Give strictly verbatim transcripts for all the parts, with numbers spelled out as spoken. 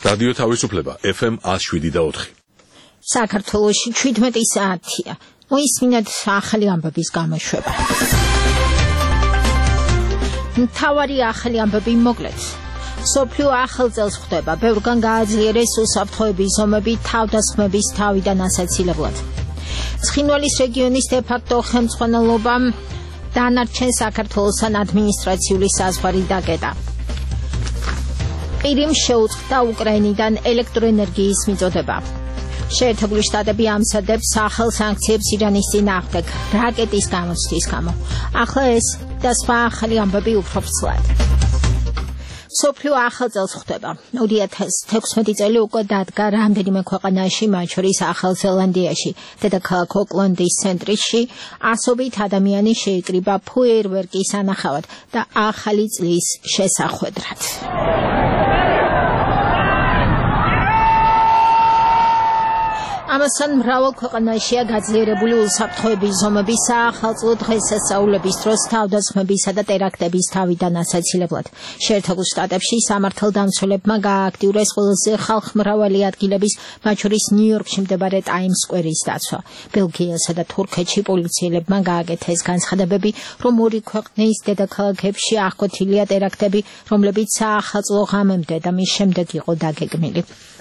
რადიო თავისუფლება F M one oh seven და four. საქართველოში seventeen საათია. მოისმინეთ ახალი ამბების გამოშვება. მთავარი ახალი ამბები მოკლედ. სოფლიო ახალ წელს ხვდება, ბევრგან გააძლიერეს უსაფრთხოების ზომები თავდასხმების თავიდან ასაცილებლად. ცხინვალის რეგიონის დე-ფაქტო ხელმძღვანელობამ დანარჩენ საქართველოსთან ადმინისტრაციული საზღვარი დაკეტა. ყირიმს შეუწყდა უკრაინიდან ელექტროენერგიის მიწოდება. შეერთებული შტატები ამზადებს ახალ სანქციებს ირანის წინააღმდეგ რაკეტის გამოცდის გამო. ახლა ეს და სხვა ახალი ამბები უფრო ფსლად. სოფლიო ახალ წელს ხვდება. two thousand sixteen წელი უკვე დადგა რამდენიმე ქვეყანაში, მათ შორის ახალ ზელანდიაში, დედაქალაქ ოკლენდის ცენტრში, ასობით ადამიანი შეიკრიბა ფუერვერკის ანახავად და ახალი წლის შესახვედრად. ამასთან მრავალ ქვეყანაშია გაძლიერებული უსაფრთხოების ზომები საახალწლო დღესასწაულების დროს თავდასხმებისა და ტერაქტების თავიდან ასაცილებლად. შეერთებულ შტატებში სამართალდამცველებმა გაააქტიურეს ყველაზე ხალხმრავალი ადგილების, მათ შორის ნიუ-იორკში მდებარე ტაიმს სკვერის დაცვა. ბელგიასა და თურქეთში პოლიციელებმა გააკეთეს განცხადებები, რომ ორი ქვეყნის დედაქალაქებში აღკვეთილია ტერაქტები, რომლებიც საახალწლო ღამემდე და მის შემდეგ იყო დაგეგმილი.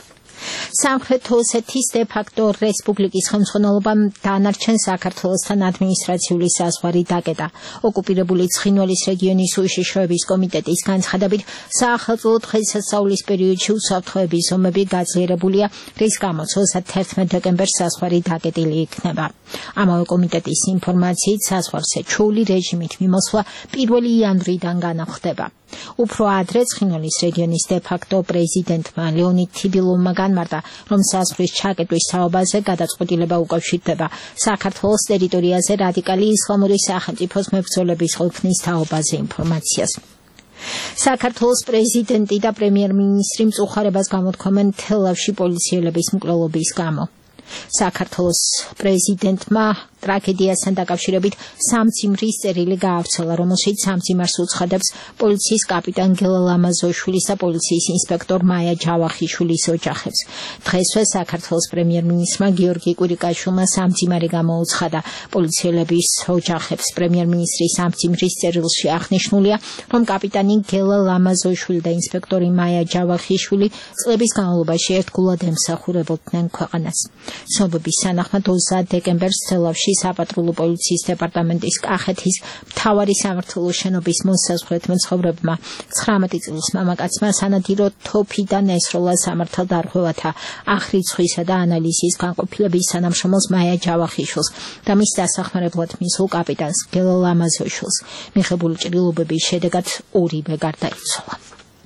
სამხრეთ ოსეთის დე-ფაქტო რესპუბლიკის ხელმძღვანელობამ დანარჩენ საქართველოსთან ადმინისტრაციული საზღვარი დაკეტა. ოკუპირებული ცხინვალის რეგიონის უშიშროების კომიტეტის განცხადებით, საახალწლო დღესასწაულის პერიოდში უსაფრთხოების ზომები გაძლიერებულია, რის გამოც თერთმეტ დეკემბერს საზღვარი დაკეტილი იქნება. ამავე კომიტეტის ინფორმაციით, საზღვარზე ჩაული რეჟიმით მიმოსვლა პირველი იანვრიდან განახლდება. უფრო ადრე ცხინვალის რეგიონის დე-ფაქტო პრეზიდენტმა ლეონიდ თიბილოვმა განმარტა, რომ საზღვრის ჩაკეტვის თაობაზე გადაწყვეტილება უკავშირდება საქართველოს ტერიტორიაზე რადიკალი ისლამური სახელმწიფოს მებრძოლების ყოფნის თაობაზე ინფორმაციას. საქართველოს პრეზიდენტი და პრემიერ-მინისტრი მწუხარებას გამოთქვამენ თელავში პოლიციელების მკვლელობის გამო. საქართველოს პრეზიდენტმა ტრაგედიასთან დაკავშირებით სამძიმრის წერილი გაავრცელა, რომელშიც სამძიმარს უცხადებს პოლიციის კაპიტან გელა ლამაზოშვილის და პოლიციის ინსპექტორ მაია ჯავახიშვილის ოჯახებს. დღესვე საქართველოს პრემიერ-მინისტრმა გიორგი კვირიკაშვილმა სამძიმარი გამოუცხადა პოლიციელების ოჯახებს. პრემიერ-მინისტრის სამძიმრის წერილში აღნიშნულია, რომ კაპიტანი გელა ლამაზოშვილი და ინსპექტორი მაია ჯავახიშვილი წლების განმავლობაში ერთგულად ემსახურებოდნენ ქვეყანას. ცნობების თანახმად ოცდაათი დეკემბერს თელავში საპატრულო პოლიციის დეპარტამენტის კახეთის მთავარი სამმართველოს შენობის მოსაზღვრეთ მცხოვრებმა ცხრამეტი წლის მამაკაცმა სანადირო თოფიდან ესროლა სამართალდარღვევათა აღრიცხვისა და ანალიზის განყოფილების თანამშრომელს მაია ჯავახიშვილს და მის დასახმარებლად მისულ კაპიტანს გელა ლამაზოშვილს. მიღებული ჭრილობების შედეგად ორივე გარდაიცვალა.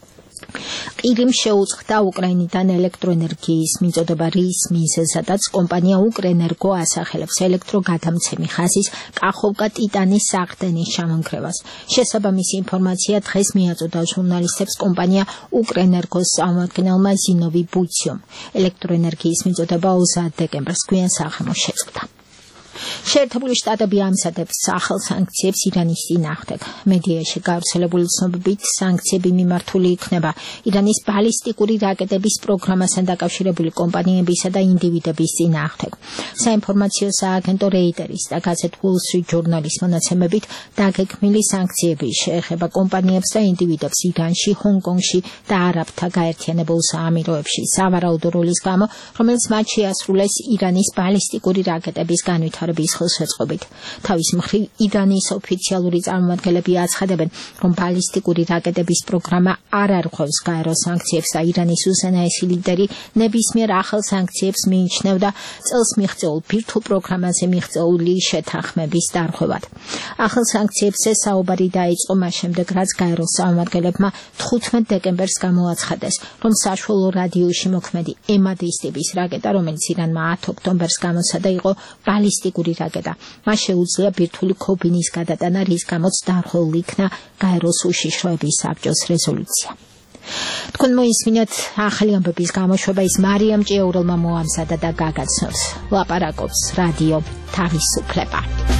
ყირიმს შეუწყდა უკრაინიდან ელექტროენერგიის მიწოდება, რის მიზეზადაც კომპანია უკრენერგო ასახელებს ელექტროგადამცემი ხაზის კახოვკა-ტიტანის საყრდენის ჩამონგრევას. შესაბამისი ინფორმაცია დღეს მიაწოდა ჟურნალისტებს კომპანია უკრენერგოს წარმომადგენელმა ზინოვი ბუციომ. ელექტროენერგიის მიწოდება ოცდაათი დეკემბერს გვიან საღამოს შეწყდა. შეერთებული შტატები ამზადებს ახალ სანქციებს ირანის წინააღმდეგ. მედიაში გავრცელებული ცნობებით სანქციები მიმართული იქნება ირანის ბალისტიკური რაკეტების პროგრამასთან დაკავშირებული კომპანიებისა და ინდივიდების წინააღმდეგ. საინფორმაციო სააგენტო რეიტერის და გაზეთ Wall Street Journal-ის მონაცემებით დაგეგმილი სანქციები შეეხება კომპანიებს და ინდივიდებს ირანში, ჰონგ-კონგში და არაბთა გაერთიანებულ საამიროებში სავარაუდო როლის გამო, რომელიც მათ შეასრულეს ირანის ბალისტიკური რაკეტების განვითარებას ხელშეწყობით. თავის მხრივ ირანის ოფიციალური წარმომადგენლები აცხადებენ, რომ ბალისტიკური რაკეტების პროგრამა არ არღვევს გაერო სანქციებს და ირანის უზენაესი ლიდერი ნებისმიერ ახალ სანქციებს მიიჩნევდა წელს მიღწეულ ბირთვულ პროგრამაზე მიღწეული შეთანხმების დარღვევად. ახალ სანქციებზე საუბარი დაიწყო მას შემდეგ, რაც გაეროს წარმომადგენლებმა თხუთმეტ დეკემბერს გამოაცხადეს, რომ საშუალო რადიუსში მოქმედი ემადის ტიპის რაკეტა, რომელიც ირანმა ათი ოქტომბერს გამოსცადა, იყო ბალისტიკური რაკეტა. მას შეუძლია ბირთვული ქობინის გადატანა, რის გამოც დარღვეულ იქნა გაეროს უშიშროების საბჭოს რეზოლუცია. თქვენ მოისმინეთ ახალი ამბების გამოშვება, ის მარიამ ჭიაურელმა მოამზადა და გაგაცნობს. ლაპარაკობს რადიო თავისუფლება.